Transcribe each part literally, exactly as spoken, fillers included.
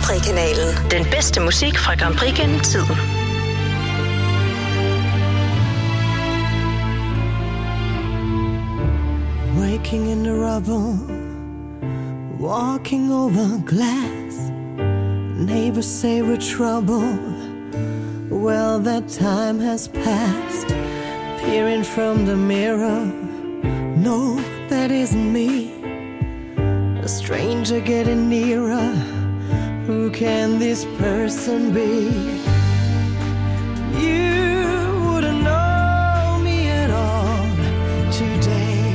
Prix-kanalen. Den bedste musik fra Grand Prix gennem tiden. Waking in the rubble, walking over glass. Neighbors say we're trouble. Well, that time has passed. Peering from the mirror, no, that isn't me. A stranger getting nearer. Who can this person be? You wouldn't know me at all today.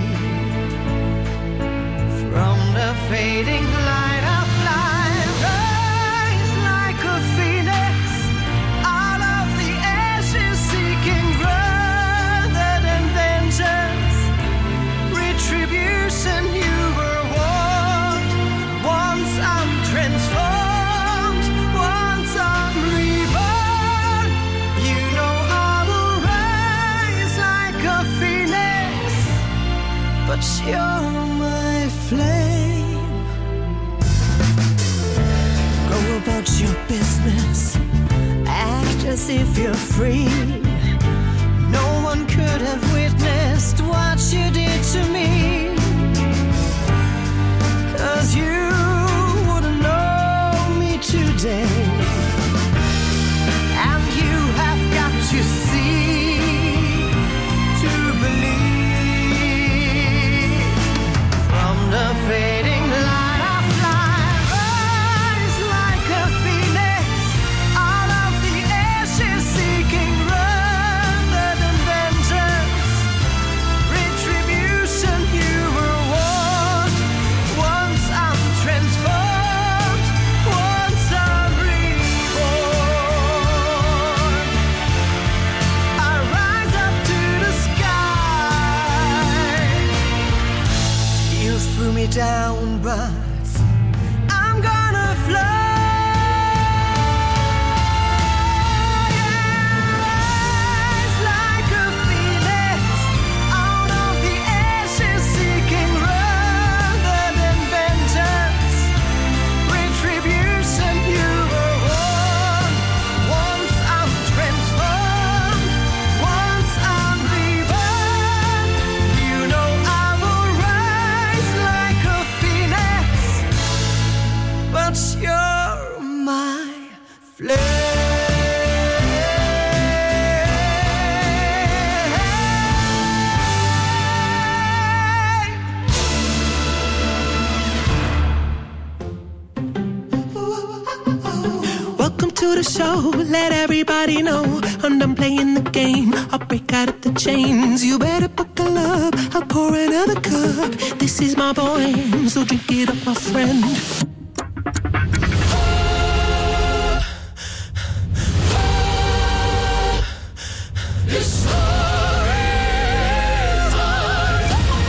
From the fading light I fly, rise like a phoenix out of the ashes, seeking rather than vengeance, retribution. You were warned. Once I'm transformed, once I'm reborn, you know I will rise like a phoenix, but you're my flame. Go about your business, act as if you're free. No one could have witnessed what you did to me, 'cause you wouldn't know me today. And you have got to see to believe. From the fading light I fly, rise like a phoenix out of the ashes, seeking rather than vengeance, retribution. You were warned. Once I'm transformed, once I'm reborn, I rise up to the sky. You threw me down, but I'm gonna fly. Rise like a phoenix out of the ashes, seeking rather than vengeance, retribution. You were warned. Once I'm transformed, once I'm reborn, you know I will rise like a phoenix, but you're my flame. Welcome to the show, let everybody know I'm done playing the game, I'll break out of the chains. You better buckle up, I'll pour another cup. This is my poem, so drink it up, my friend. This story is mine.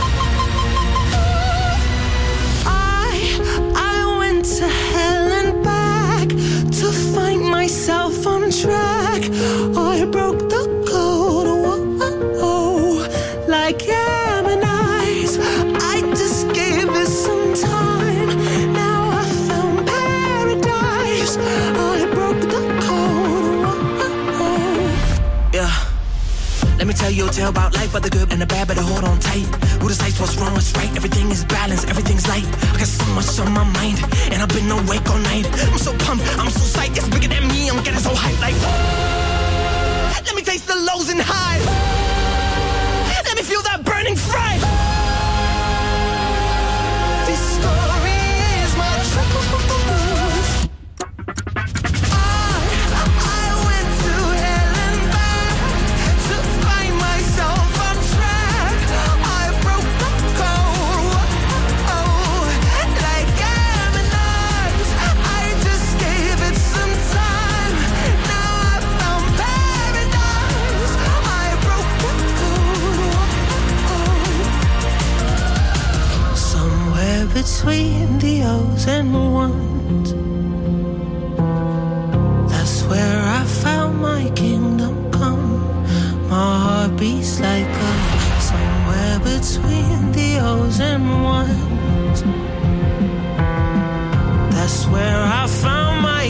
I, I went to hell and back to find myself on track. I broke the code, whoa, like Gemini's. I just gave it some time. Now I found paradise. I broke the code, whoa. Yeah. Let me tell you a tale about life, but the good and the bad, better hold on tight. Who decides what's wrong, what's right? Everything is balanced, everything's light. I got so much on my mind, and I've been awake all night. I'm so pumped, I'm so psyched, it's bigger than me, I'm getting so hyped like, whoa. Let me taste the lows and highs. Let me feel that burning fire. This story is my truth. I went to hell and back to find myself on track. I broke the code, like Gemini's. I just gave it some time. Now I found paradise. I broke the code. Somewhere between the O's and ones, that's where I found my kingdom come. My heart beats like a somewhere between the O's and ones. That's where I found my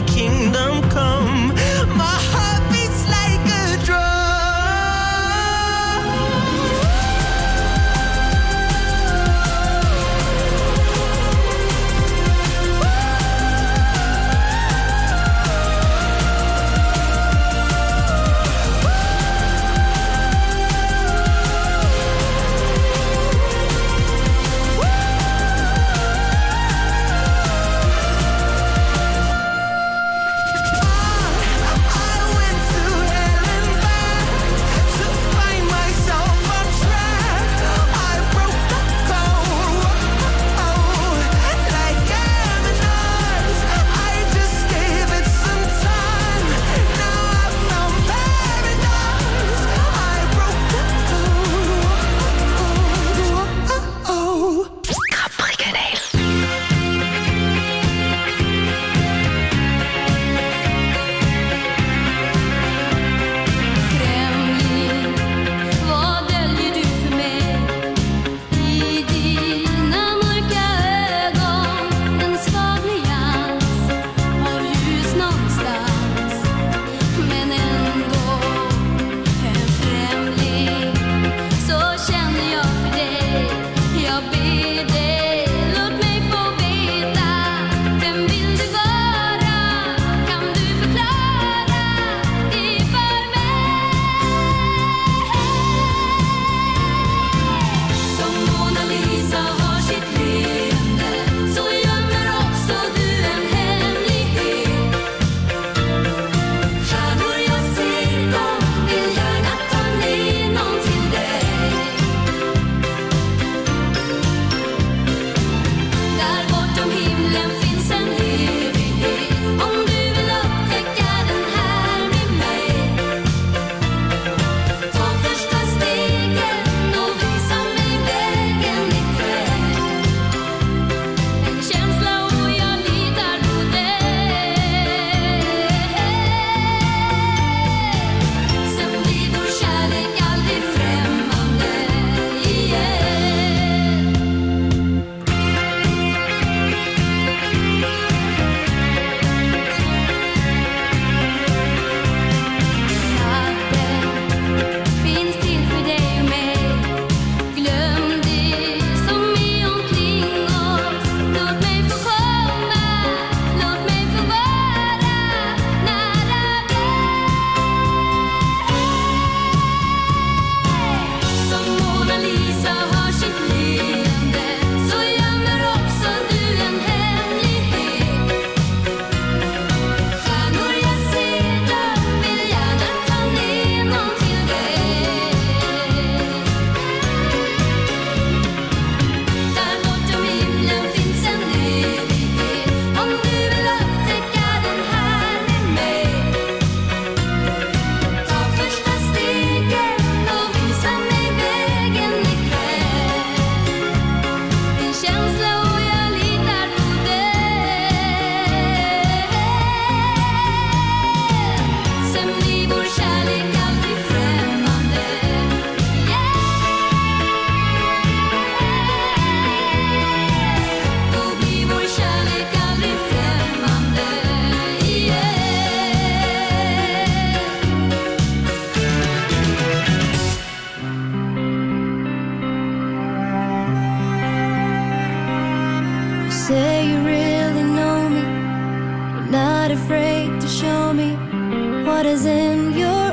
say you really know me. You're not afraid to show me what is in your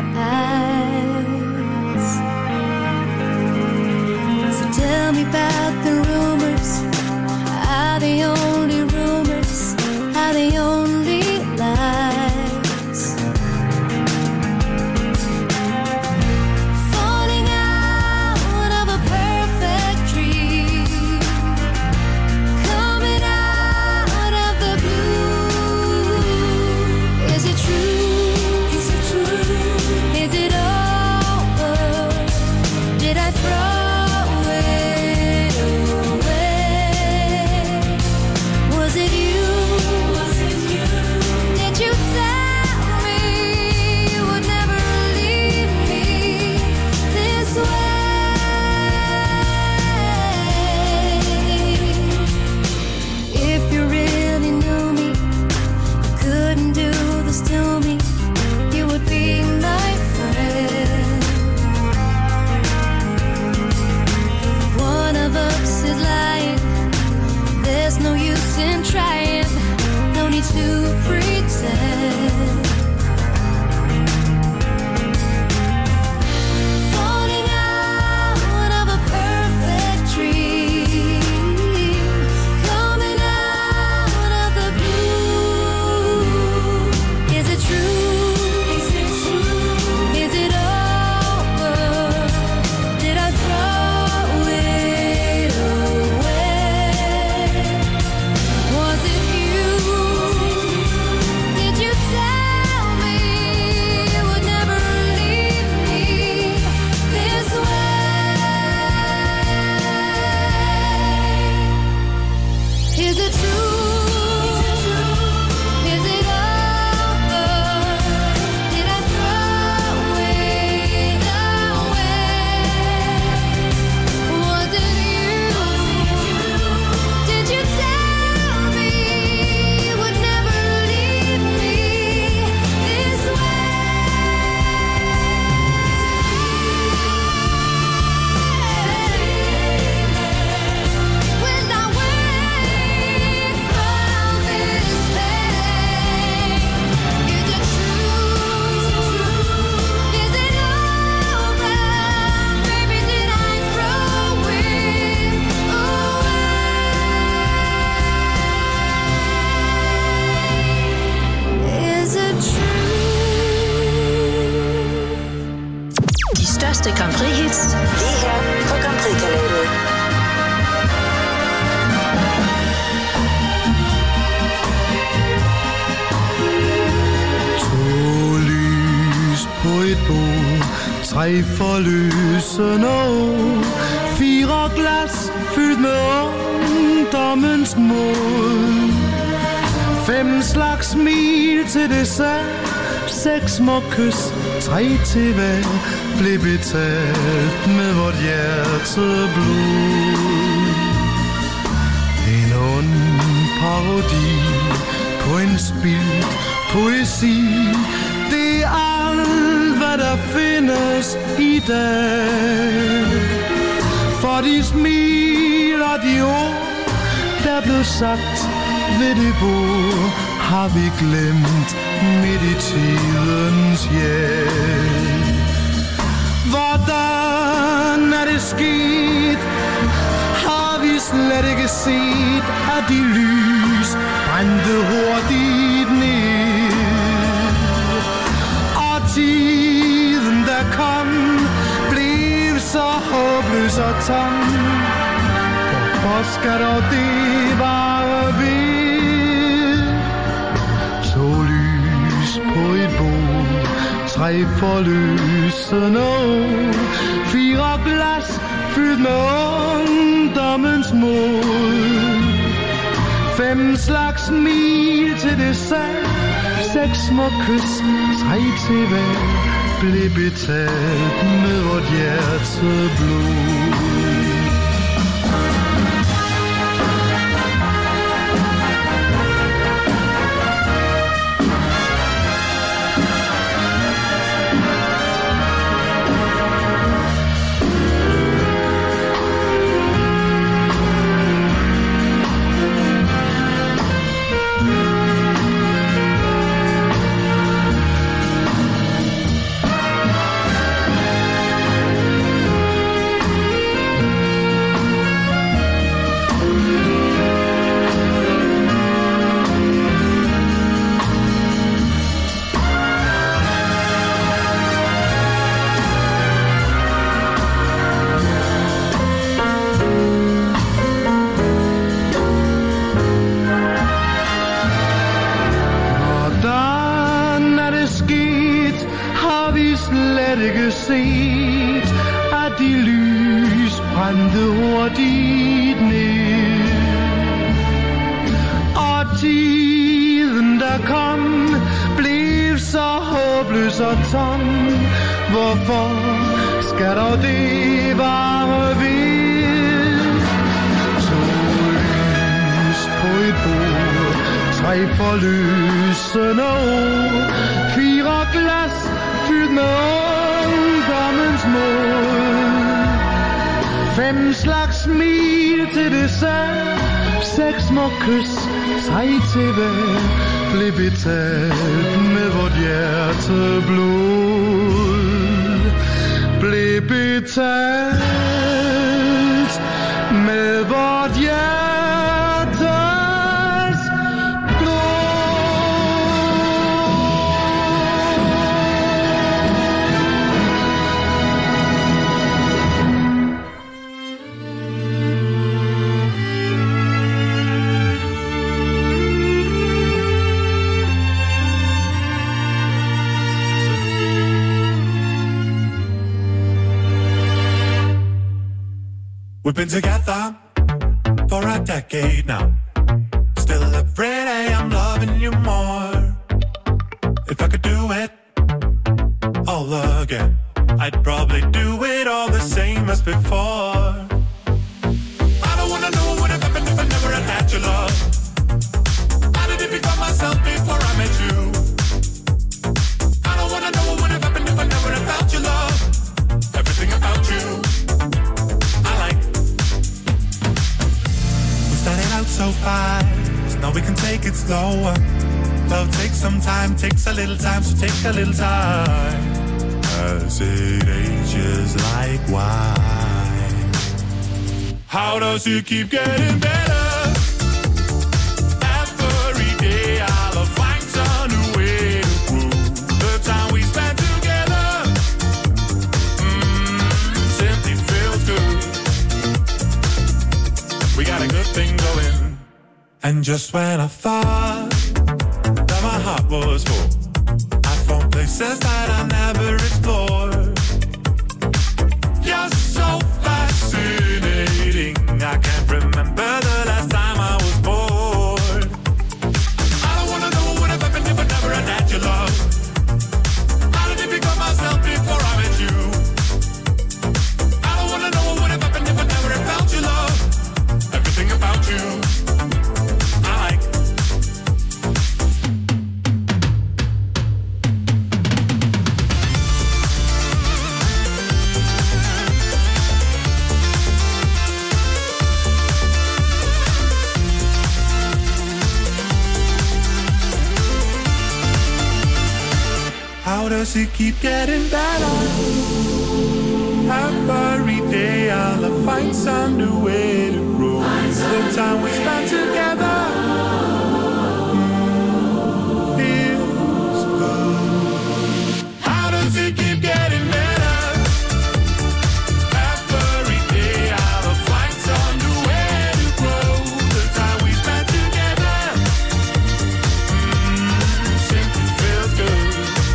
eyes. So tell me about the rumors. Are they only rumors? Are they only lies? Falling out of a perfect dream, coming out of the blue. Is it true? Is it true? Is it over? Did I throw it away? Was it you? Was it you? Did you tell me you would never leave me this way? If you really knew me, you couldn't do this to me. You would be my friend. If one of us is lying, there's no use in trying. No need to pretend. Falling out of a perfect dream, coming out of the blue. Is it true? Is it true? Is it over? Did I throw it away? Was it you? Did you tell me you would never leave me this way? Is it true? Is it over? Did I throw it away? Was it you? Did you tell me you would never leave me this way? When I wake from this pain, is it true? Is it over? Baby, did I throw it away? Is it true? De største Grand Prix-hits lige her på Grand Prix-kanalen. To lys på et bord, tre forløsende år, fire glas fyldt med ungdommens mod, fem slags smil til dessert, seks små kys, tre til hver, blev betalt med vort hjerteblod. En ond parodi på en spildt poesi, det er alt, hvad der findes i dag. For de smil og de ord, der blev sagt ved det bord, har vi glemt midt i tidens hjælp. Hvordan er det sket? Har vi slet ikke set, at de lys brændte hurtigt ned? Og tiden, der kom, blev så håbløs og tom. Hvorfor skal dog det bare ved? To lys på et bord, tre forløsende år, fire glas fyldt med ungdommens mod, fem slags smil til dessert, seks små kys, tre til hver, blev betalt med vort hjerteblod. set, at de lys brændte hurtigt ned. Og tiden, der kom, blev så håbløs og tom. Hvorfor skal dog det vare ved? To lys på et bord, tre forløsende ord, fire glas fyldt med ungdommens mål, fem slags smil til dessert, seks små kys, tre til hver, blev betalt med vort hjerteblod. Blev betalt med vort hjertes blod. We've been together for a decade now. Still every day I'm loving you more. If I could do it all again, I'd probably do it all the same as before. I don't wanna know what would have happened if I never had had your love. How did it become myself before I met you? I don't wanna know what would have happened if I never had felt your love. Everything about you started out so fast, now we can take it slower. Love takes some time, takes a little time, so take a little time. As it ages like wine. How does it keep getting better? Every day I'll find some new way to prove the time we spent together. Mm, simply feels good. We got a good thing going. And just when I thought that my heart was full, I found places that I never explored. You're so fascinating, I can't remember the last time I was bored. I don't wanna know what would have happened if I never had had your love. How did it become myself before I met you? I don't wanna know what would have happened if I never had felt your love. Everything about you I like. How does it keep getting better? Every day I'll find some new way to grow. The time we spent together mm, feels good. How does it keep getting better? Every day I'll find some new way to grow. The time we spent together mm, simply feels good.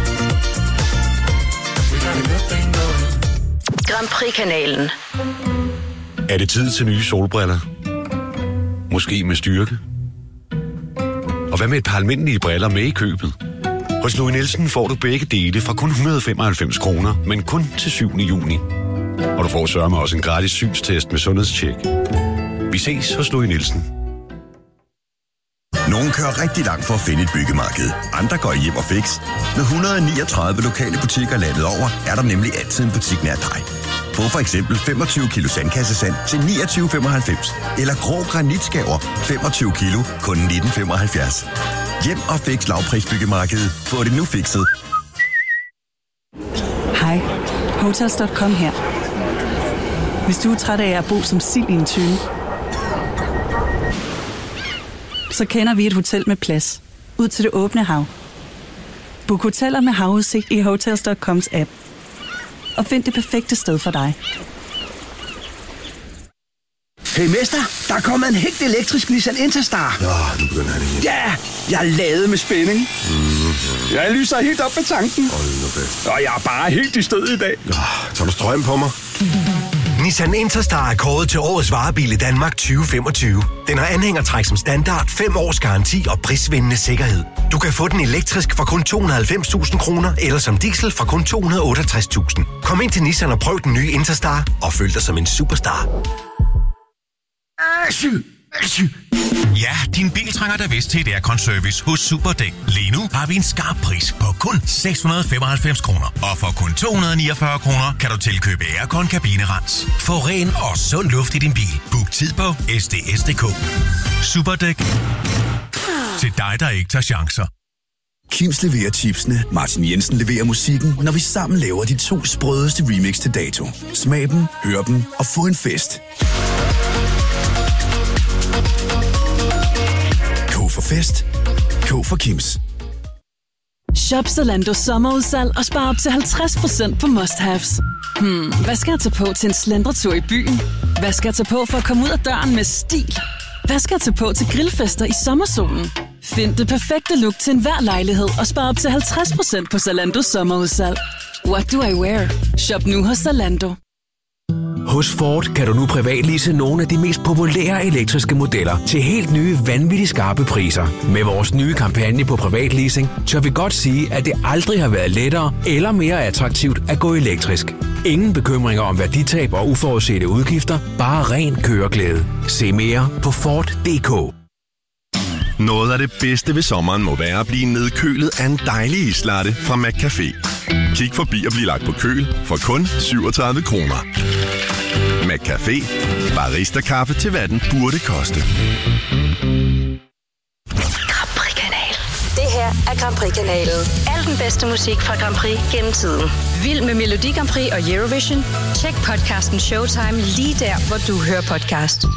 We got a good thing going. Grand Prix-kanalen. Er det tid til nye solbriller? Måske med styrke? Og hvad med et par almindelige briller med i købet? Hos Louis Nielsen får du begge dele fra kun et hundrede og femoghalvfems kroner, men kun til syvende juni. Og du får sørme også en gratis synstest med sundhedstjek. Vi ses hos Louis Nielsen. Nogle kører rigtig langt for at finde et byggemarked. Andre går hjem og fix. Med et hundrede og niogtredive lokale butikker landet over, er der nemlig altid en butik nær dig. Få for eksempel femogtyve kilo sandkassesand til niogtyve femoghalvfems. Eller grå granitskaver femogtyve kilo kun nitten femoghalvfjerds. Hjem og fix lavprisbyggemarkedet. Få det nu fikset. Hej, Hotels punktum com her. Hvis du er træt af at bo som sild i en tønde, så kender vi et hotel med plads ud til det åbne hav. Book hoteller med havudsigt i Hotels punktum coms app. Og find det perfekte sted for dig. Hey mester, der er kommet en helt elektrisk Nissan Interstar. Nå, nu begynder det igen. Ja, jeg er ladet med spænding. Mm-hmm. Jeg lyser helt op med tanken. Hold nu fast. Og jeg er bare helt i stød i dag. Tager du strøm på mig? Nissan Interstar er kåret til årets varebil i Danmark tyve femogtyve. Den har anhængertræk som standard, fem års garanti og prisvindende sikkerhed. Du kan få den elektrisk for kun to hundrede og halvfems tusind kroner, eller som diesel for kun to hundrede og otteogtres tusind. Kom ind til Nissan og prøv den nye Interstar, og føl dig som en superstar. Ja, din bil trænger da vist til et aircon-service hos Superdæk. Lige nu har vi en skarp pris på kun seks hundrede og femoghalvfems kroner. Og for kun to hundrede og niogfyrre kroner kan du tilkøbe aircon kabinerens. Få ren og sund luft i din bil. Book tid på S D S punktum D K. Superdæk. Til dig, der ikke tager chancer. Kims leverer chipsene, Martin Jensen leverer musikken, når vi sammen laver de to sprødeste remix til dato. Smag dem, hør dem og få en fest. K for fest. K for Kims. Shop Zalando sommerudsalg og spar op til halvtreds procent på must-haves. Hmm, hvad skal jeg tage på til en slendretur i byen? Hvad skal jeg tage på for at komme ud af døren med stil? Hvad skal jeg tage på til grillfester i sommersolen? Find det perfekte look til enhver lejlighed og spar op til halvtreds procent på Zalando sommerudsalg. What do I wear? Shop nu hos Zalando. Hos Ford kan du nu privatlease nogle af de mest populære elektriske modeller til helt nye, vanvittigt skarpe priser. Med vores nye kampagne på privatleasing, tør vi godt sige, at det aldrig har været lettere eller mere attraktivt at gå elektrisk. Ingen bekymringer om værditab og uforudsete udgifter, bare ren køreglæde. Se mere på Ford punktum d k. Noget af det bedste ved sommeren må være at blive nedkølet af en dejlig islatte fra McCafé. Kig forbi og bliv lagt på køl for kun syvogtredive kroner. McCafé. Barista-kaffe til hvad den burde koste. Grand Prix-kanal. Det her er Grand Prix-kanalen. Al den bedste musik fra Grand Prix gennem tiden. Vild med Melodi Grand Prix og Eurovision? Tjek podcasten Showtime lige der, hvor du hører podcast.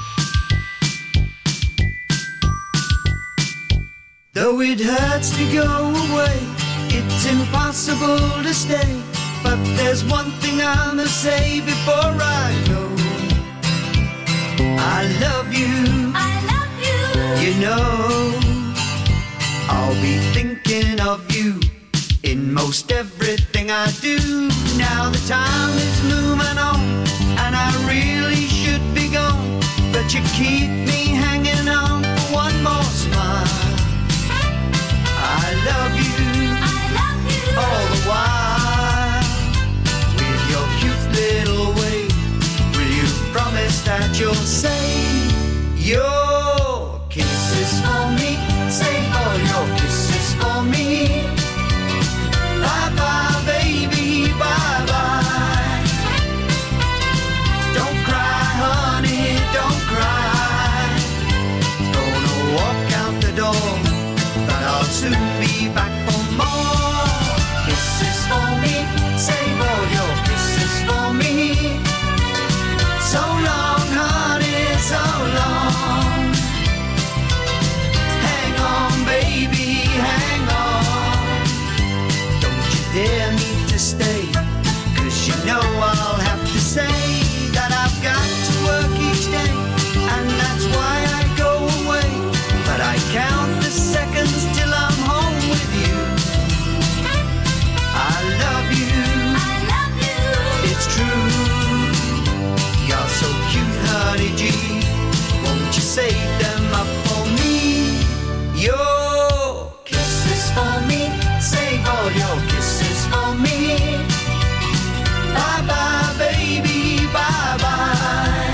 Though it hurts to go away, it's impossible to stay. But there's one thing I must say before I go. I love you. I love you. You know, I'll be thinking of you in most everything I do. Now the time is moving on, and I really should be gone. But you keep me hanging on for one more smile. I love you, I love you all the while. With your cute little way, will you promise that you'll say your kisses for me? Save all your kisses for me. Bye bye, baby, bye bye. Don't cry, honey, don't cry. Gonna walk out the door, but I'll soon be back for more kisses for me. Save all your kisses for me. So long, honey, so long. Hang on, baby, hang on. Don't you dare me to stay, 'cause you know I'll have to say that I've got to work each day, and that's why I go away. But I count the seconds till I'm home with you. I love you, I love you. It's true. You're so cute, honey G. Won't you save them up for me? Your kisses for me. Save all your kisses for me. Bye bye, baby, bye bye.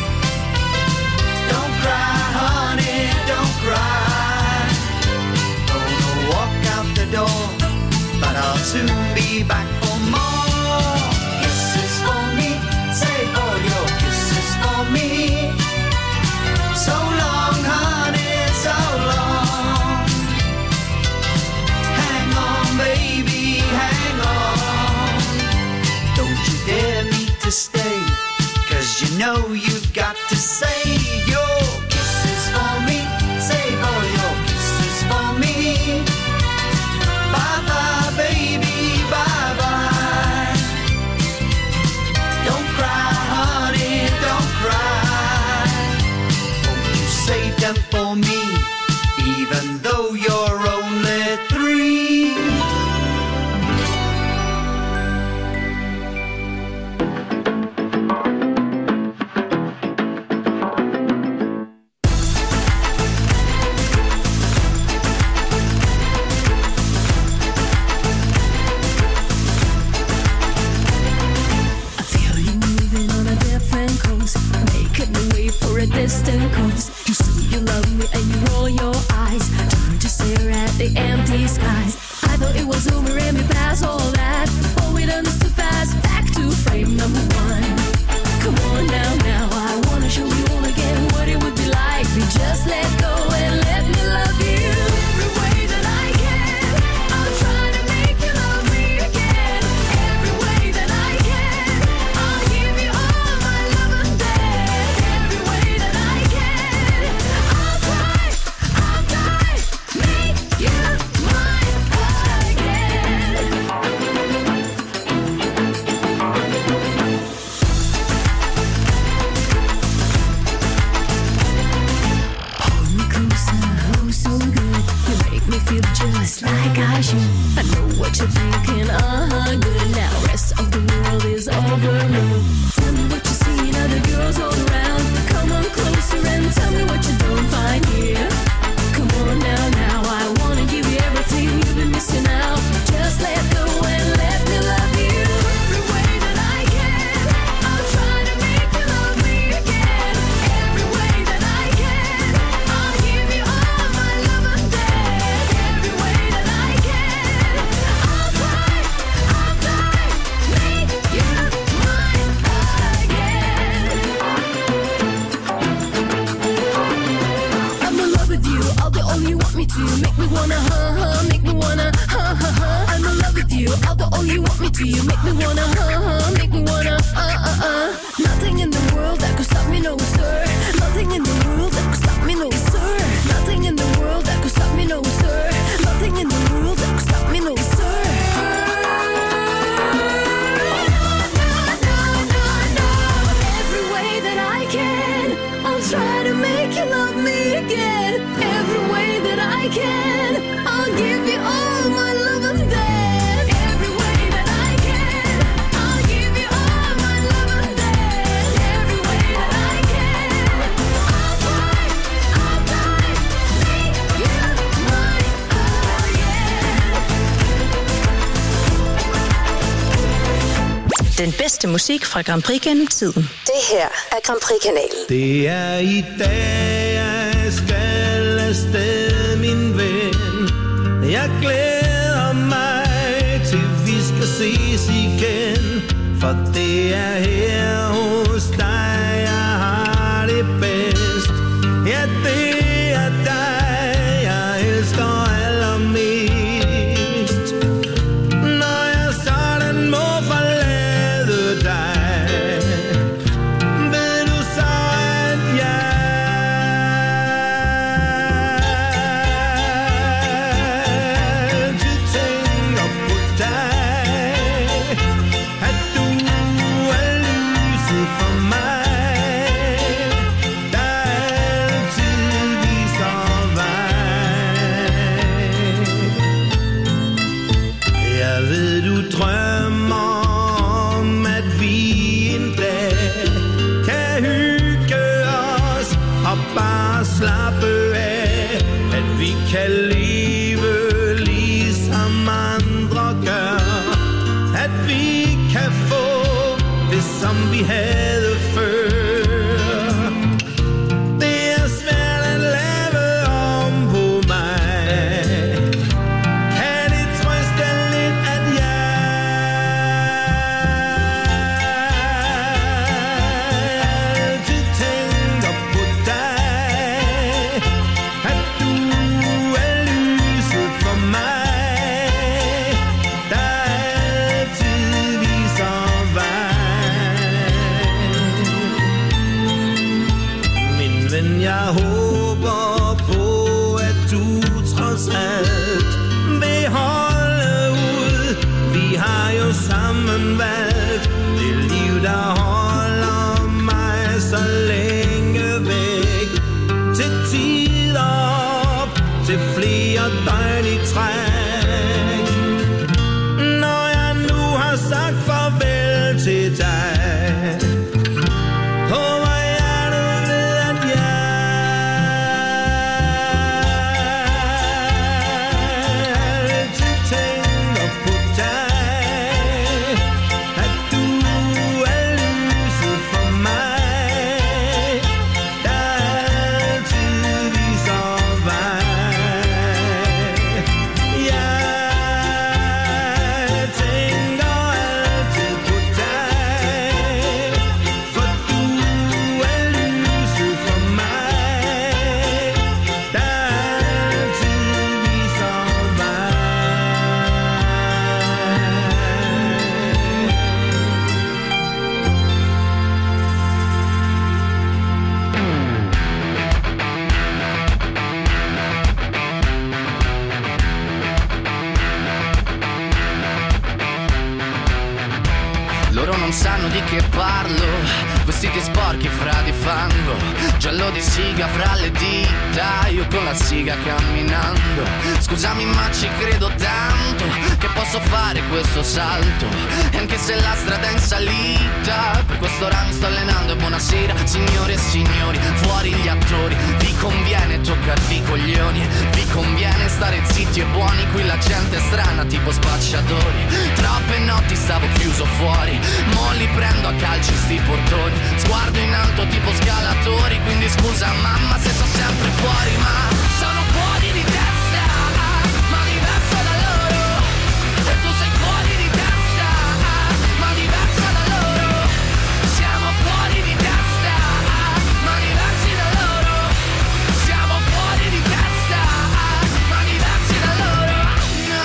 Don't cry, honey, don't cry. Gonna walk out the door, but I'll soon be back for more kisses for me. Save all your kisses for me. So long, honey, so long. Hang on, baby, hang on. Don't you dare me to stay, 'cause you know you've got to save your kisses for me. Save all your kisses for me. Bye bye, baby, bye bye. Don't cry, honey, don't cry. Won't you save them for me, even though you're only three? me and you roll your eyes, turn to stare at the empty skies. I thought it was over and we passed all that, but we done this too fast. Back to frame number one. Come on now, now I wanna show you all again what it would be like if you just let go and let me love you every way that I can. I'll try to make you love me again every way that I can. I'll give you all my love and then every way that I can. I'll try, I'll try, make you mine again. Hold me closer, oh so good. You make me feel just like I should. I know what you're thinking, uh-huh, good. Now rest of the world is over me. Tell me what you see in other girls all around. Come on closer and tell me what you don't find here. Come on now, now I wanna give you everything you've been missing out. Just let go and let me love you every way that I can. I'll try to make you love me again every way that I can. I'll give you all my love and then every way that I can. I'll try, I'll try, make you mine again. I'm in love with you, I'll do all you want me to. Make me wanna, huh, huh, make me wanna, huh, huh, huh. I'm in love with you, I'll do all you want me to. You make me wanna, huh, huh, make me wanna, uh, uh, uh. Nothing in the world that could stop me, no sir. Nothing in the world that could stop me, no sir. Nothing in the world that could stop me, no sir. Nothing in the world that could stop me, no sir. Every way that I can, I'll try to make you love me again. Every way that I can, I'll give you all my love and then every way that I can, I'll give you all my love and then every way that I can. I'll try, I'll try, make you mine again. Den bedste musik fra Grand Prix gennem tiden. Det her er Grand Prix-kanalen. Det er i dag, jeg skal afsted, min ven. Jeg glæder mig til vi skal ses igen. For det er her hos dig, jeg har det bedst. Ja, det er dig, jeg elsker allermest. Når jeg sådan må forlade dig, ved du så, at jeg altid tænker på dig. At du er lyset for mig, der altid viser vej. Jeg ved, du drømmer om, at vi en dag kan hygge os og bare slappe af. At vi kan leve ligesom andre gør. At vi kan få det, som vi havde før. Det er svært at lave om på mig. Kan det trøste lidt, at jeg altid tænker på dig. At du er lyset for mig, der altid viser vej. Min ven, jeg håber på, at du trods alt vil holde ud. Vi har jo sammen valgt det liv, der holder mig så længe væk. Til tider op, til flere døgn i træk. Når jeg nu har sagt farvel til dig, håber jeg, du ved, at jeg altid tænker på dig. At du er lyset for mig, der altid viser non sanno di che parlo. Vestiti sporchi fra di fango, giallo di siga fra le dita, io con la siga camminando. Scusami ma ci credo tanto che posso fare questo salto, e anche se la strada è in salita, per quest'ora mi sto allenando. E buonasera signore e signori, fuori gli attori. Vi conviene toccarvi i coglioni, vi conviene stare zitti e buoni, qui la gente è strana tipo spacciatori. Troppe notti stavo chiuso fuori, mo li prendo a calci sti portoni. Sguardo in alto tipo scalatori, quindi scusa mamma se sono sempre fuori, ma sono fuori di testa, ma diverso da loro. E tu sei fuori di testa, ma diversa da loro. Siamo fuori di testa, ma diversi da loro. Siamo fuori di testa, ma diversi da loro. No.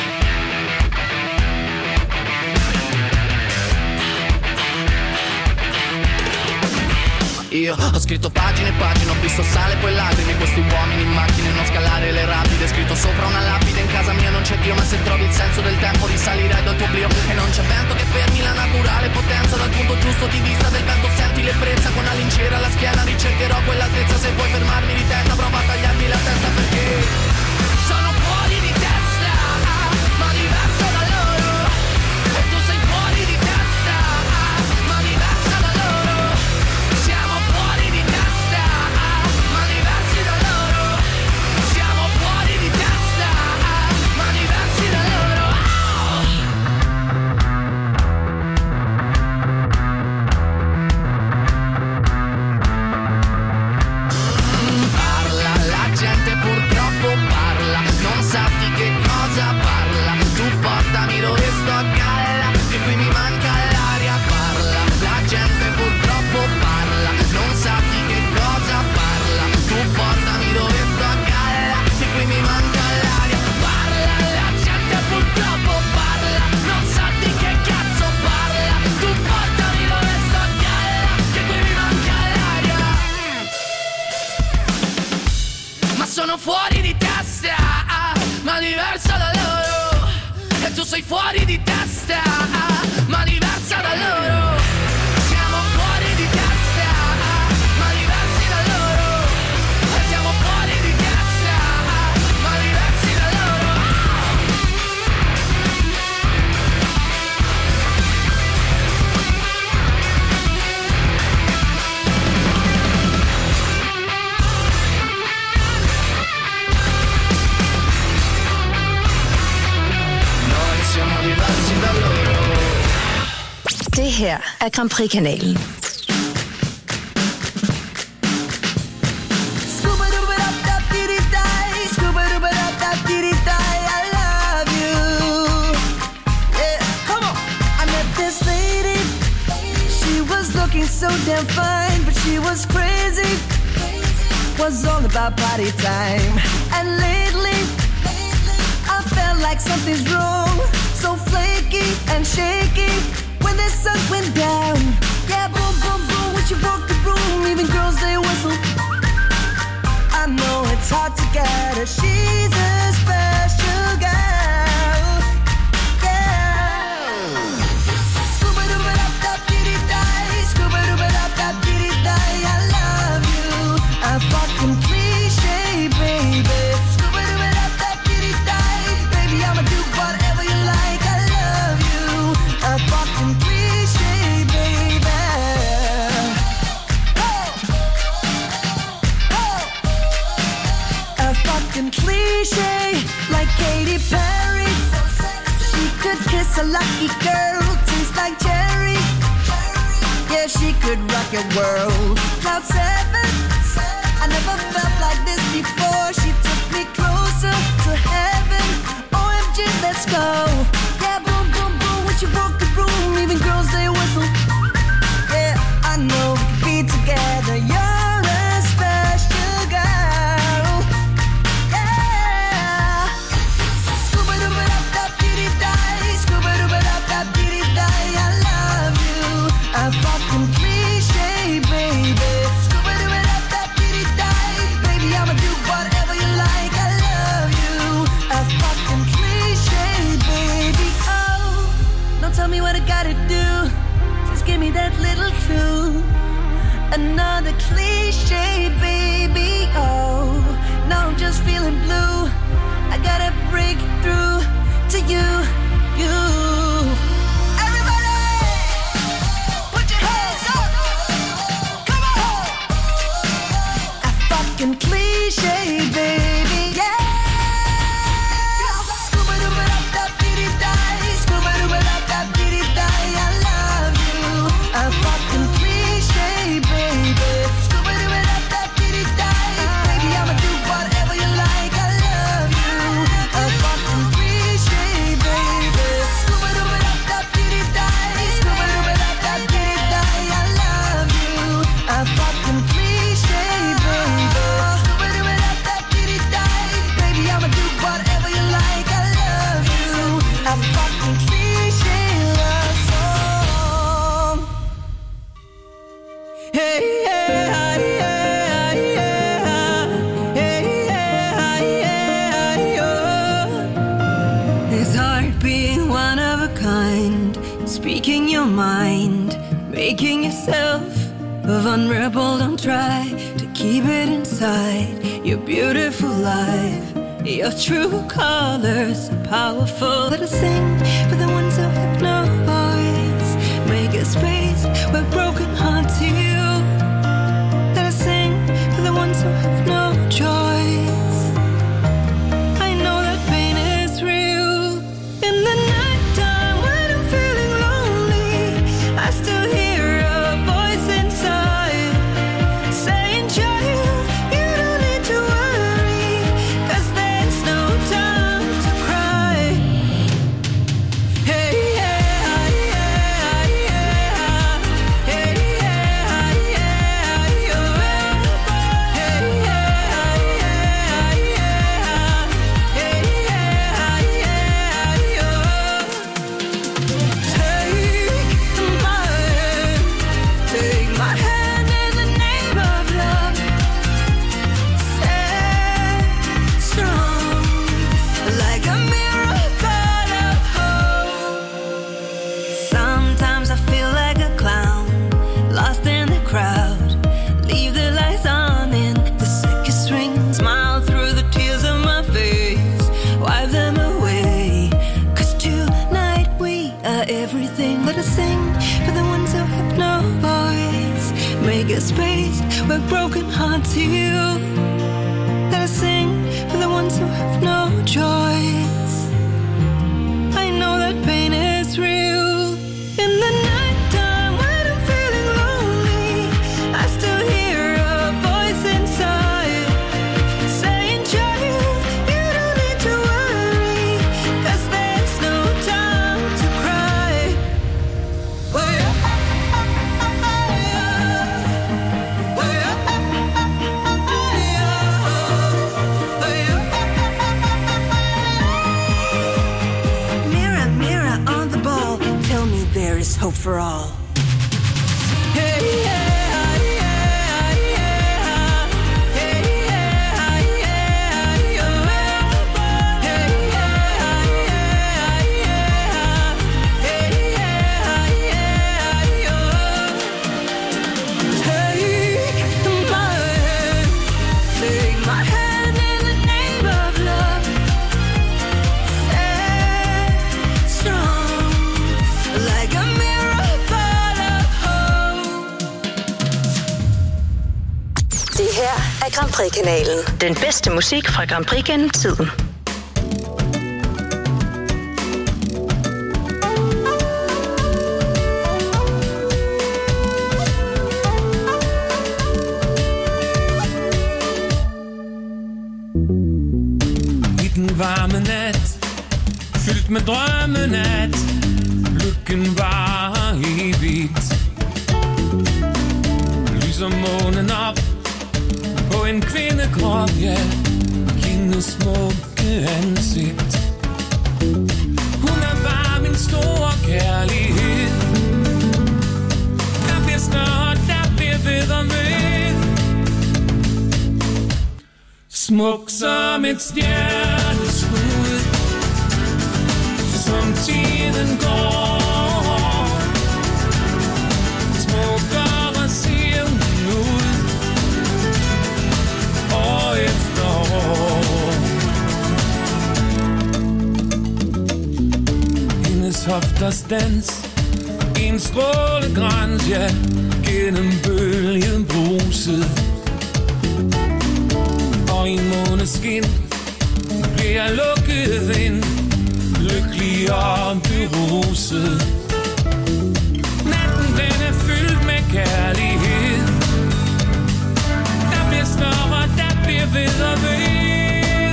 Io ho scritto pagine e pagine, ho visto sale poi lacrime, questi uomini in macchine, non scalare le rapide. Scritto sopra una lapide, in casa mia non c'è Dio, ma se trovi il senso del tempo risalirai dal tuo oblio. E non c'è vento che fermi la naturale potenza, dal punto giusto di vista del vento senti l'ebbrezza. Con la lincera alla schiena ricercherò quell'altezza, se vuoi fermarmi di testa prova a tagliarmi la testa, perché sono fuori di testa, ma diverso da loro. E tu sei fuori di testa, ma diversa da loro. Siamo fuori di testa, ma diversi da loro. Siamo fuori di testa, ma diversi da loro. Parla, la gente purtroppo parla, non sa di che cosa parla. Tu portami dove sto a galla, che qui mi manca l'aria. Parla, la gente purtroppo parla, non sa di che cosa parla. Tu portami dove sto a galla, che qui mi manca l'aria. Parla, la gente purtroppo parla, non sa di che cazzo parla. Tu portami dove sto a galla, che qui mi manca l'aria. Ma sono fuori di testa, ma diversa da loro. E tu sei fuori di testa, ma diversa da loro. Siamo fuori di testa, ma diversi da loro. E siamo fuori di testa, ma diversi da loro. Noi siamo diversi da loro. Det her er Grand Prix-kanalen. So damn fine, but she was crazy. Was all about party time. And lately, I felt like something's wrong. So flaky and shaky when the sun went down. Yeah, boom, boom, boom, when she broke the room, even girls they whistle. I know it's hard to get her. She's a special girl. Yeah. Scuba dooba dap dap diddy die. Scuba dooba dap dap diddy die. I love you. A fucking cliche, baby. Scuba dooba dap dap diddy die. Baby, I'ma do whatever you like. I love you. A fucking cliche, baby. A fucking cliche, like Katy Perry. She could kiss a lucky girl, tastes like cherry. Yeah, she could rock your world. Cloud seven, I never felt like this before. She took me closer to heaven. O M G, let's go. Yeah, boom, boom, boom, when she broke the room, even girls they whistle. Yeah, I know we could be together. You're a special girl. Yeah. Scuba dooba dap dap diddy die. Scuba dooba dap dap diddy die. I love you. A fucking cliche, baby. Scuba dooba dap dap diddy die. Baby, I'ma do what me that little clue. Another cliche, baby, oh. Now I'm just feeling blue. I gotta break through to you, you. Everybody, put your hands up. Come on. A fucking cliche, baby, yeah. Scuba-dooba-da-da-dee-dee-die, scuba-dooba-da-da-dee-dee-die, I love you. A fucking cliche, baby. Scuba-dooba-da-da-dee-dee-die, baby, I'ma do whatever you like, I love you. A fucking cliche, baby. Scuba-dooba-da-da-dee-dee-die, scuba-dooba-da-da-dee-dee-die, I love you. A fucking cliche, baby. Scuba-dooba-da-da-dee-dee-die, baby, I'ma do whatever you like, I love you. A fucking cliche love song. Hey, yeah, yeah, yeah. Hey, yeah, yeah, yeah. It's hard being one of a kind, speaking your mind, making yourself vulnerable. Don't try to keep it inside. Your beautiful life, your true colors are powerful. Let us sing for the ones who have no voice. Make a space where broken hearts heal. Let us sing for the ones who have no choice. I know that pain is real. In the nighttime when I'm feeling lonely, I still hear a voice inside saying, child, you don't need to worry, 'cause there's no time to cry. Hey, yeah, yeah, yeah. Hey, yeah, yeah, yeah. Hey, yeah, yeah, yeah. Hey, yeah, yeah, yeah. Take my hand, take my hand in the name of love. Stand strong like a miracle of hope. Sometimes I feel like a clown, lost in the crowd. Leave the lights on in the sickest ring. Smile through the tears of my face, wipe them away. 'Cause tonight we are everything. Let us sing for the ones who have no voice. Make a space where broken hearts heal. Let us sing for the ones who have no choice. I know that pain is real. In the nighttime when I'm feeling lonely, I still hear a voice inside saying, child, you don't need to worry, 'cause there's no time to cry. Oh, yeah. Oh, yeah. Mirror, mirror on the ball, tell me there is hope for all. Hey, yeah, yeah, yeah. Hey, yeah, yeah, yeah. Hey, yeah, yeah, yeah. Hey, yeah, yeah, yeah. Take my hand, take my hand in the name of love. Stand strong like a miracle of hope. Det her er Grand Prix-kanalen. Den bedste musik fra Grand Prix gennem tiden. I den varme nat, fyldt med drømmen at lykken var evigt. Lyser månen op på en kvindekrop, ja, hendes smukke ansigt. Hun er bare min store kærlighed. Der bliver snart, der bliver bedre med. Smuk som et stjerneskud, som tiden går. Afterstands. En strålegrans, ja, gennem bølgen bruset. Og i måneskin bliver jeg lukket ind, lykkelig og beruset. Natten den er fyldt med kærlighed. Der bliver større, der bliver ved og ved.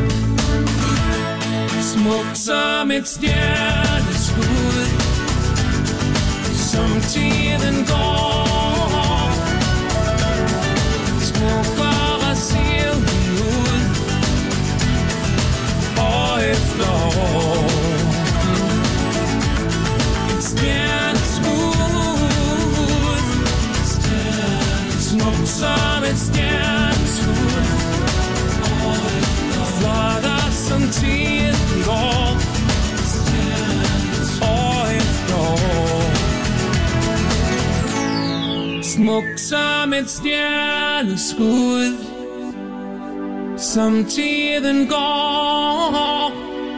Smukt som et stjerneskud, som tiden går. Smukkere ser hun ud, år efter år. Et stjerneskud, smukt som et stjerneskud, flottere som tiden går, år efter år. Smukt som et stjerneskud, som tiden går.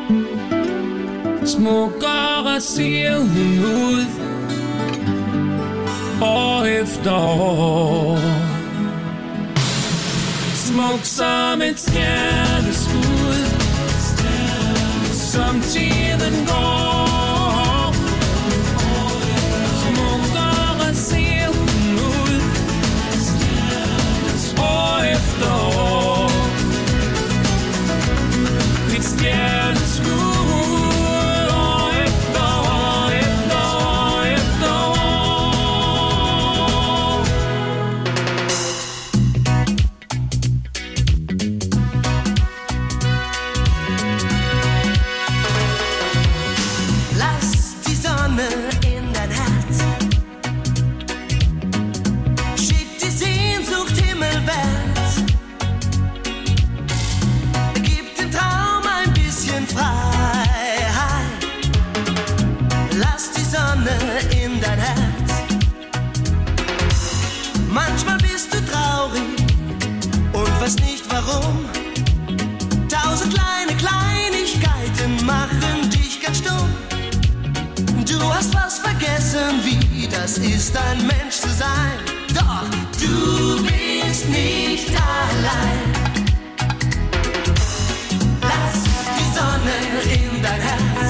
Smukkere ser hun ud, år efter år. Smukt som et stjerneskud, som tiden går. Smukkere ser hun ud, år efter år. Et stjerneskud, år efter år, efter år, efter år. Lass die Sonne in dein Herz. Schick die Sehnsucht himmelwärts. Gib dem Traum ein bisschen Freiheit. Lass die Sonne in dein Herz. Manchmal bist du traurig und weißt nicht warum. Tausend kleine Kleinigkeiten machen dich ganz stumm. Du hast was vergessen, wie das ist, ein Mensch zu sein. Doch du bist nicht allein. Lass die Sonne in dein Herz.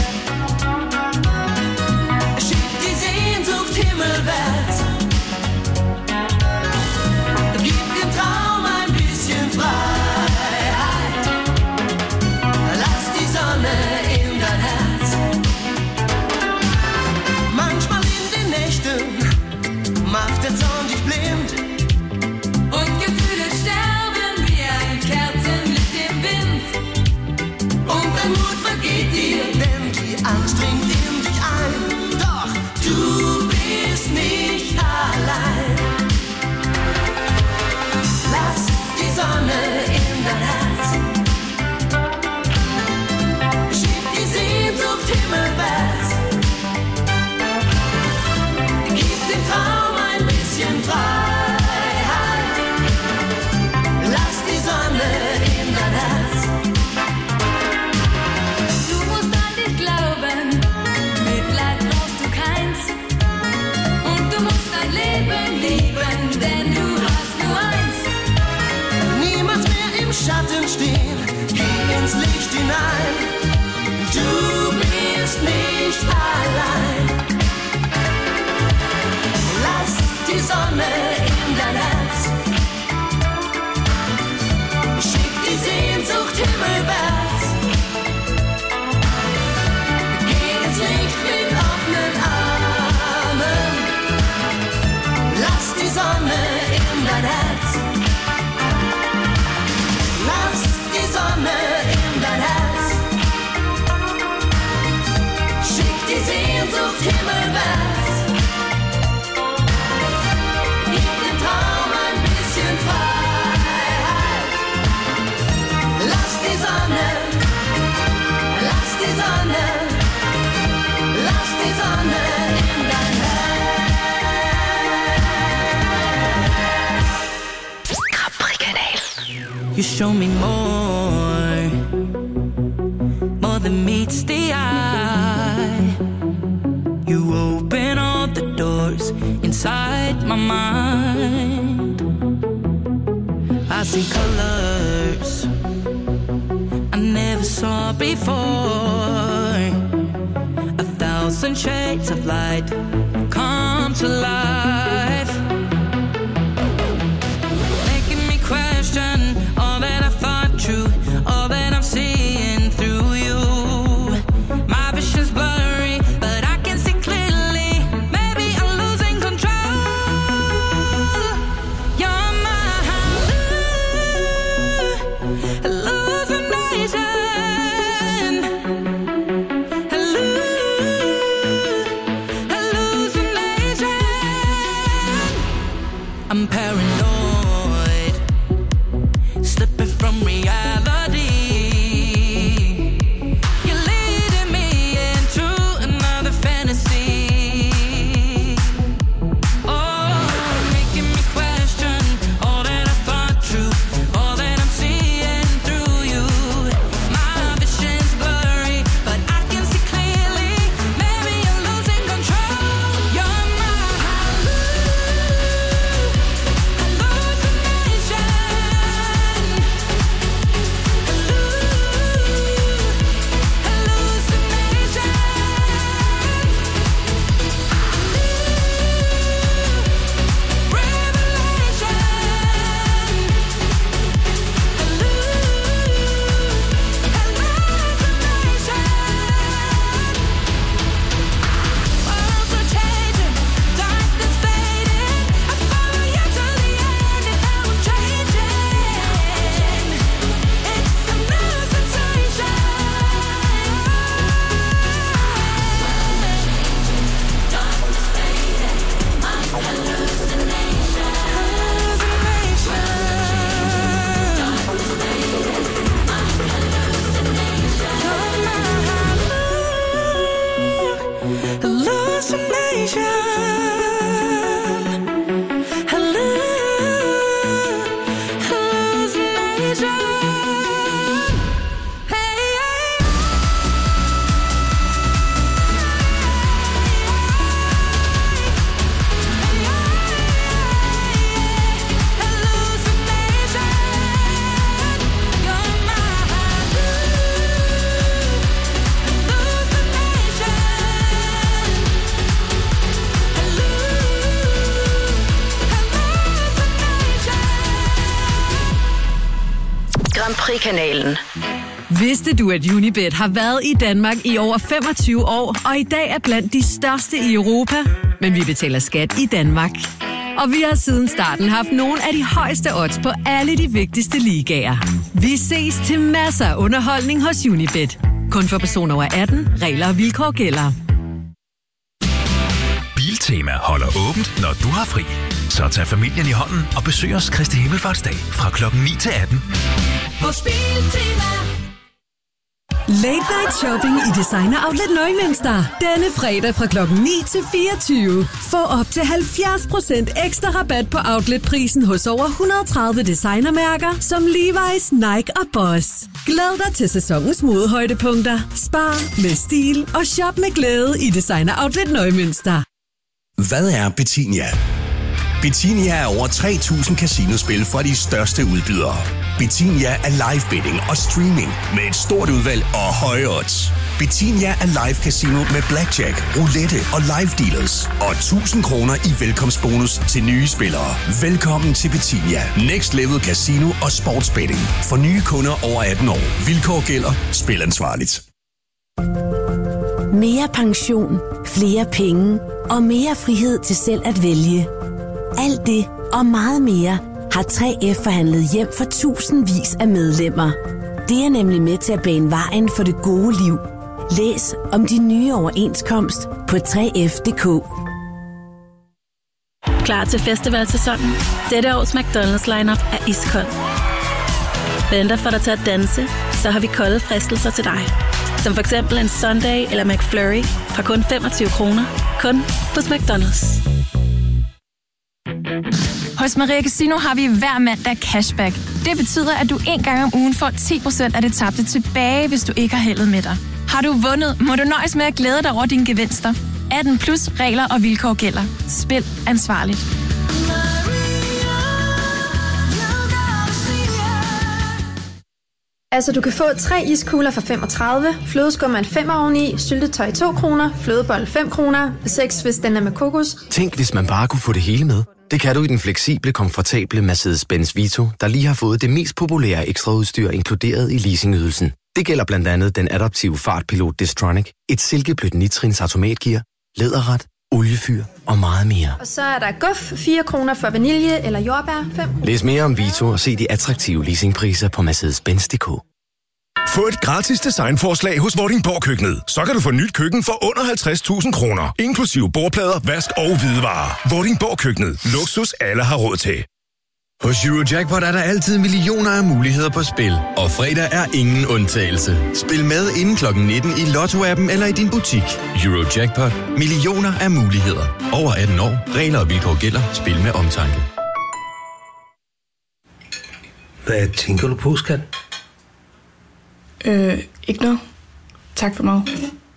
Schick die Sehnsucht himmelwärts. Gib dem Traum ein bisschen Freiheit. Lass die Sonne in dein Herz. Manchmal in den Nächten macht der Zorn dich blind. Und Gefühle sterben wie ein Kerzenlicht im Wind. Und dein Mut vergeht dir, denn die Angst dringt in dich ein. Doch du bist nicht allein. Lass die Sonne in dein Herz. Schick die Sehnsucht himmelwärts. Gib dem Traum ein bisschen Freiheit. Lass die Sonne in dein Herz. Du musst an dich glauben, Mitleid brauchst du keins. Und du musst dein Leben lieben, denn du hast nur eins. Niemals mehr im Schatten stehen, geh ins Licht hinein. Du bist nicht allein. Lass die Sonne in dein Herz. Schick die Sehnsucht himmelwärts. Geh ins Licht mit offenen Armen. Lass die Sonne in dein Herz. Lass die Sonne in dein Herz. Schick die Sehnsucht himmelwärts. Gib dem Traum ein bisschen Freiheit. Lass die Sonne, lass die Sonne, lass die Sonne in dein Herz. Capri-Kanal. You show me more, more than meets the eye. colors inside my mind. I see colors I never saw before. A thousand shades of light come to life, making me question all that I thought true, all that I'm seeing through you. My vision's blurry, but I can see clearly. Maybe I'm losing control. You're my hallucination. I'm paranoid, slipping from reality. You're leading me into another fantasy. Oh, making me question all that I thought true, all that I'm seeing through you. My vision's blurry, but I can see clearly. Maybe I'm losing control. You're my Grand Prix-kanalen. Vidste du, at Unibet har været i Danmark i over femogtyve år, og i dag er blandt de største i Europa? Men vi betaler skat i Danmark. Og vi har siden starten haft nogle af de højeste odds på alle de vigtigste ligaer. Vi ses til masser af underholdning hos Unibet. Kun for personer over atten. Regler og vilkår gælder. Biltema holder åbent, når du har fri. Så tag familien i hånden og besøg os Kristi Himmelfartsdag fra klokken ni til atten. Hos Biltema. Late Night Shopping i Designer Outlet Neumünster. Denne fredag fra klokken ni til fireogtyve. Få op til halvfjerds procent ekstra rabat på outletprisen hos over et hundrede og tredive designermærker som Levi's, Nike og Boss. Glæd dig til sæsonens modehøjdepunkter. Spar med stil og shop med glæde i Designer Outlet Neumünster. Hvad er Betinia? Betinia er over tre tusind casinospil fra de største udbydere. Betinia er live betting og streaming med et stort udvalg og høje odds. Betinia er live casino med blackjack, roulette og live dealers. Og tusind kroner i velkomstbonus til nye spillere. Velkommen til Betinia. Next Level Casino og Sportsbetting. For nye kunder over atten år. Vilkår gælder. Spil ansvarligt. Mere pension, flere penge og mere frihed til selv at vælge. Alt det og meget mere har tre F forhandlet hjem for tusindvis af medlemmer. Det er nemlig med til at bane vejen for det gode liv. Læs om de nye overenskomst på tre F punktum d k. Klar til festivalsæsonen? Dette års McDonald's lineup er iskold. Venter for dig til at danse, så har vi kolde fristelser til dig. Som for eksempel en Sunday eller McFlurry fra kun femogtyve kroner. Kun hos McDonald's. Hos Maria Casino har vi hver mandag cashback. Det betyder, at du en gang om ugen får ti procent af det tabte tilbage, hvis du ikke har heldet med dig. Har du vundet, må du nøjes med at glæde dig over dine gevinster. atten plus regler og vilkår gælder. Spil ansvarligt. Altså, du kan få tre iskugler for femogtredive, flødeskum en femmer oveni, syltetøj to kroner, flødebold fem kroner, seks hvis den er med kokos. Tænk, hvis man bare kunne få det hele med. Det kan du i den fleksible, komfortable Mercedes-Benz Vito, der lige har fået det mest populære ekstraudstyr inkluderet i leasingydelsen. Det gælder blandt andet den adaptive fartpilot Distronic, et silkeblødt nitrins automatgear, læderret, oliefyr og meget mere. Og så er der guf, fire kroner for vanilje eller jordbær, fem. Læs mere om Vito og se de attraktive leasingpriser på Mercedes Benz punktum d k. Få et gratis designforslag hos Vordingborg Køkkenet. Så kan du få nyt køkken for under halvtreds tusind kroner. Inklusive bordplader, vask og hvidevarer. Vordingborg Køkkenet. Luksus alle har råd til. Hos Eurojackpot er der altid millioner af muligheder på spil. Og fredag er ingen undtagelse. Spil med inden klokken nitten i Lotto-appen eller i din butik. Eurojackpot. Millioner af muligheder. Over atten år. Regler og vilkår gælder. Spil med omtanke. Hvad tænker du på, skat? Øh, ikke noget. Tak for mig.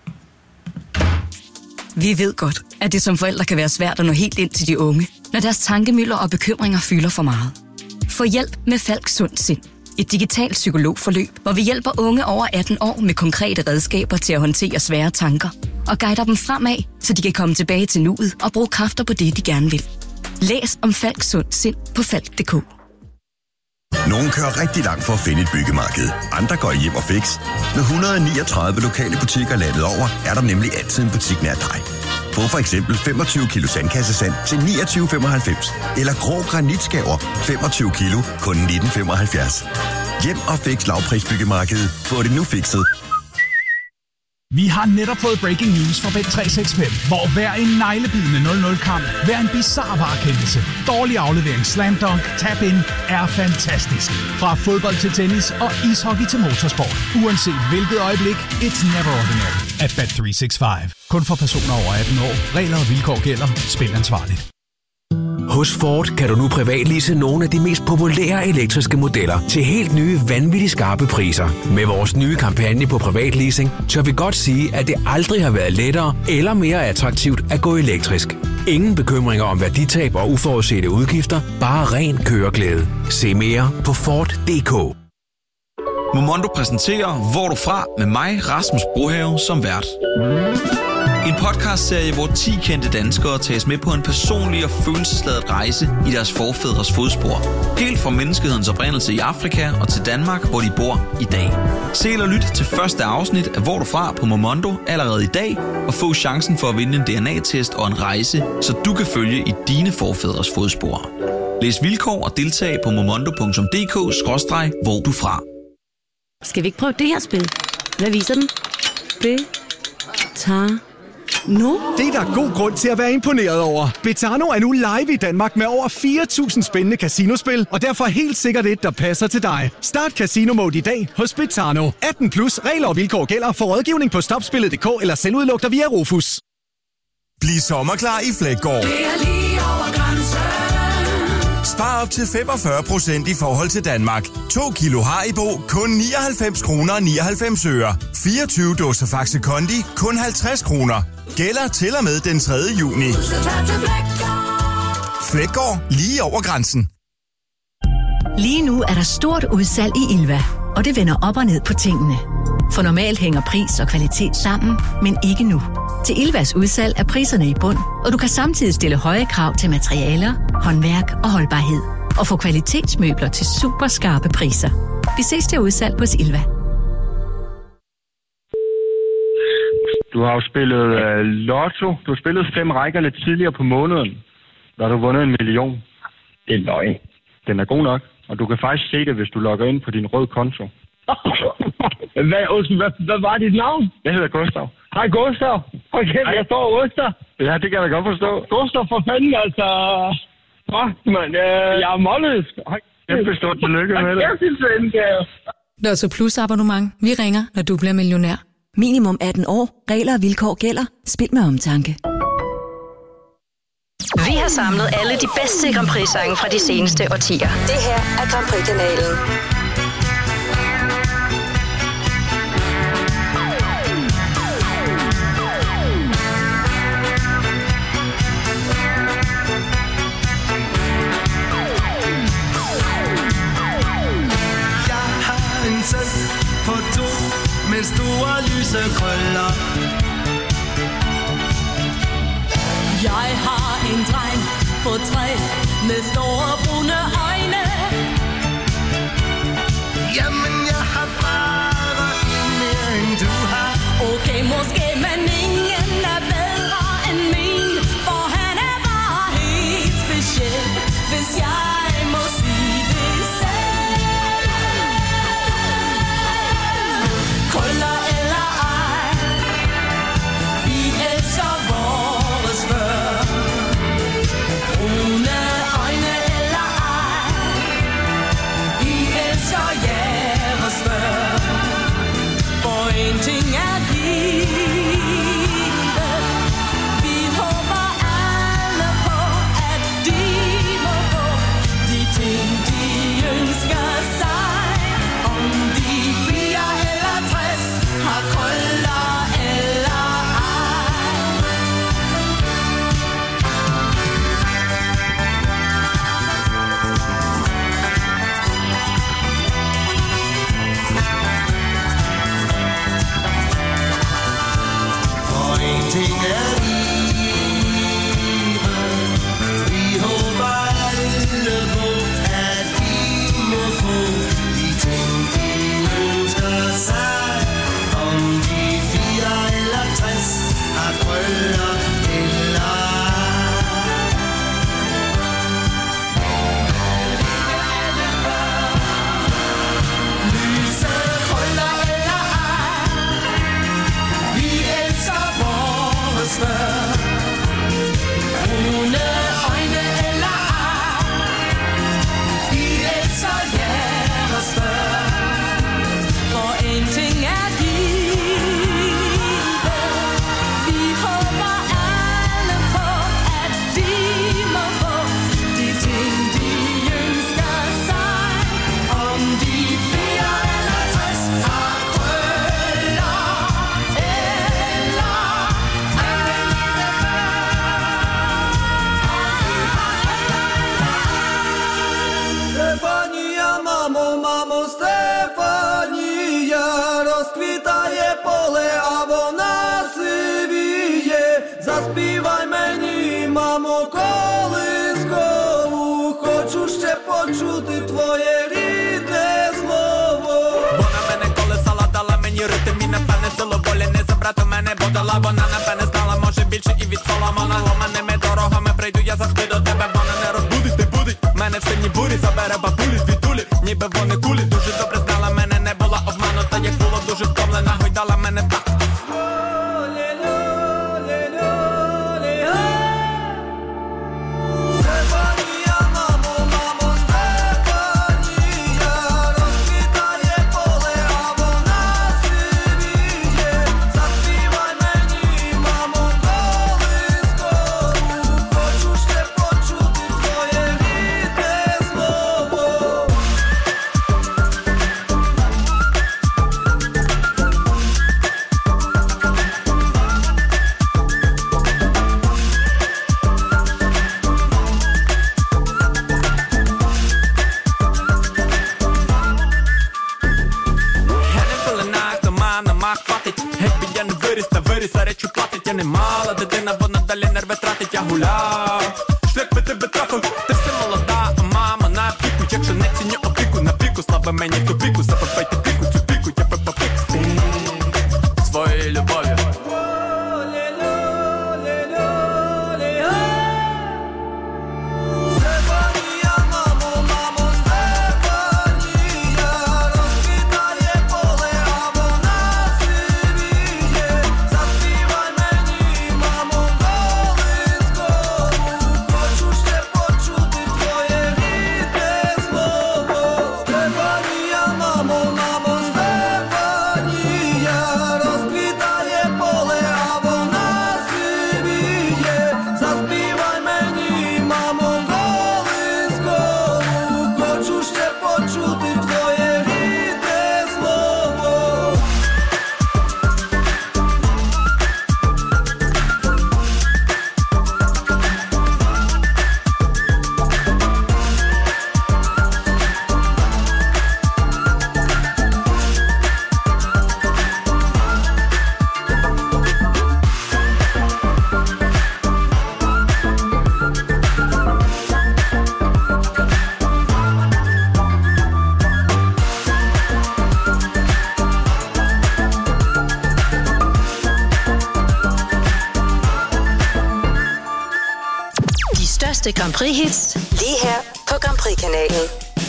Vi ved godt, at det som forældre kan være svært at nå helt ind til de unge, når deres tankemylder og bekymringer fylder for meget. Få hjælp med Falk Sund Sind. Et digitalt psykologforløb, hvor vi hjælper unge over atten år med konkrete redskaber til at håndtere svære tanker og guider dem fremad, så de kan komme tilbage til nuet og bruge kræfter på det, de gerne vil. Læs om Falk Sund Sind på falk punktum d k. Nogle kører rigtig langt for at finde et byggemarked. Andre går hjem og fix. Med et hundrede og niogtredive lokale butikker landet over, er der nemlig altid en butik nær dig. Få for eksempel femogtyve kilo sandkassesand til niogtyve femoghalvfems. Eller grå granitskaver femogtyve kilo kun nitten femoghalvfjerds. Hjem og fix lavprisbyggemarkedet. Få det nu fikset. Vi har netop fået breaking news fra Bet tre seks fem, hvor hver en neglebidende nul nul-kamp, hver en bizarre varekendelse, dårlig aflevering, slam dunk, tap-in er fantastisk. Fra fodbold til tennis og ishockey til motorsport. Uanset hvilket øjeblik, it's never ordinary at Bet tre seks fem. Kun for personer over atten år. Regler og vilkår gælder. Spil ansvarligt. Hos Ford kan du nu privatlease nogle af de mest populære elektriske modeller til helt nye, vanvittigt skarpe priser. Med vores nye kampagne på privatleasing, tør vi godt sige, at det aldrig har været lettere eller mere attraktivt at gå elektrisk. Ingen bekymringer om værditab og uforudsete udgifter, bare ren køreglæde. Se mere på Ford punktum d k. Momondo præsenterer Hvor du fra med mig, Rasmus Brohave, som vært. En podcastserie, hvor ti kendte danskere tages med på en personlig og følelsesladet rejse i deres forfædres fodspor. Helt fra menneskehedens oprindelse i Afrika og til Danmark, hvor de bor i dag. Se eller lyt til første afsnit af Hvor du fra på Momondo allerede i dag, og få chancen for at vinde en D N A-test og en rejse, så du kan følge i dine forfædres fodspor. Læs vilkår og deltag på momondo punktum d k skråstreg hvor du fra. Skal vi ikke prøve det her spil? Hvad viser den? Det tager nu. Det er der god grund til at være imponeret over. Betano er nu live i Danmark med over fire tusind spændende casinospil, og derfor helt sikkert et, der passer til dig. Start Casino Mode i dag hos Betano. atten plus, regler og vilkår gælder. For rådgivning på stopspillet punktum d k eller selvudlugter via Rufus. Bliv sommerklar i Flækgaard. Det er lige over grænsen. Spar op til femogfyrre procent i forhold til Danmark. to kilo Haribo, kun nioghalvfems kroner og nioghalvfems øre. fireogtyve dåser Faxe Kondi, kun halvtreds kroner. Gælder til og med den tredje juni. Flækgaard, lige over grænsen. Lige nu er der stort udsalg i Ilva, og det vender op og ned på tingene. For normalt hænger pris og kvalitet sammen, men ikke nu. Til Ilvas udsalg er priserne i bund, og du kan samtidig stille høje krav til materialer, håndværk og holdbarhed. Og få kvalitetsmøbler til super skarpe priser. Vi ses til udsalg hos Ilva. Du har jo spillet uh, lotto. Du har spillet fem rækker lidt tidligere på måneden. Der har du vundet en million. Det er løgn. Den er god nok. Og du kan faktisk se det, hvis du logger ind på din røde konto. hvad, hvad, hvad var dit navn? Jeg hedder Gustav. Hej Gustav. Okay, Hej. Jeg står Oster. Ja, det kan jeg da godt forstå. Gustav, for fanden altså. Fuck, mand. Øh, jeg er målløs. Jeg forstår, tillykke med det. Jeg synes, det er Lotto Plus abonnement. Vi ringer, når du bliver millionær. Minimum atten år. Regler og vilkår gælder. Spil med omtanke. Vi har samlet alle de bedste Grand Prix-sange fra de seneste årtier. Det her er Grand Prix-kanalen. rundt på to med store lyse krøller. Jeg har en dreng på tre med store brune øjne. Jamen jeg har bare en mere end du har. Okay, måske, men ingen er bedre end min, for han er bare helt speciel, hvis jeg må sige det selv. Krøller eller ej, vi elsker vores børn. Brune øjne eller ej, vi elsker jeres børn. For en ting er givet, vi håber alle på, at de må få de ting, de ønsker sig. Om de fire eller tres har krøller eller ej. For en ting er givet, vi håber alle på, at de må få de ting, de ønsker sig. Om de fire eller tres har krøller eller Lyse krøller eller ej, vi elsker vores børn. Brune øjne eller ej, vi elsker jeres børn. For en ting er givet, vi håber alle på, at de må få de ting, de ønsker sig. Om de fire eller tres har krøller eller Стефанія, мамо, мамо, Стефанія, розквітає поле, а вона сивіє. Заспівай мені, мамо, колискову, хочу ще почути твоє рідне слово. Вона мене колесала, дала мені ритм і напевне силу волі не забрати мене бодала. Вона напевне знала, може більше і від Соломона. Ломаними дорогами прийду я завжди до тебе. Вона не розбудить, не будить мене в синій бурі. Забере бабулі, звідулі, ніби вони кулі. Дуже добре знала мене, не була обманута. Як було дуже втомлена, гойдала мене в такт. Стефанія, мамо, мамо, Стефанія, розквітає поле, а вона сивіє. Заспівай мені, мамо, колискову, хочу ще почути твоє рідне слово. Я не пеленах, до мене мах хватить. Геть я не виріс, та виріс, а речі платить. Я не мала дитина, вона далі нерви тратить. Я гуляв, шлях би тебе трафив. Ти все молода, а мама на піку. Якщо не ціню опіку, на піку, слава мені в тупіку. Запивайте піку, цю піку, я пепа пік стій своєю любов'ю. Стефанія, мамо, мамо, Стефанія, розквітає поле, а вона сивіє. Заспівай мені, мамо, колискову, største Grand Prix-hits, lige her på Grand Prix-kanalen.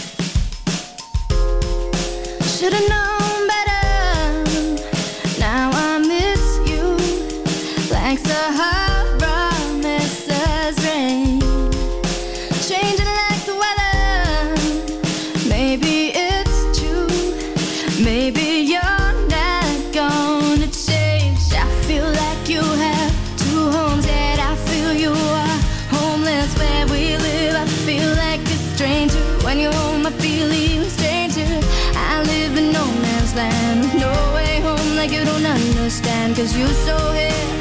Should've known better. Now I miss you like Sahara misses rain, changing like the weather. Maybe it's true. Maybe you're not gonna change. I feel like you have two homes, yet I feel you are homeless where we live. I feel like a stranger when you're home. I feel even stranger. I live in no man's land with no way home, like you don't understand, 'cause you're so here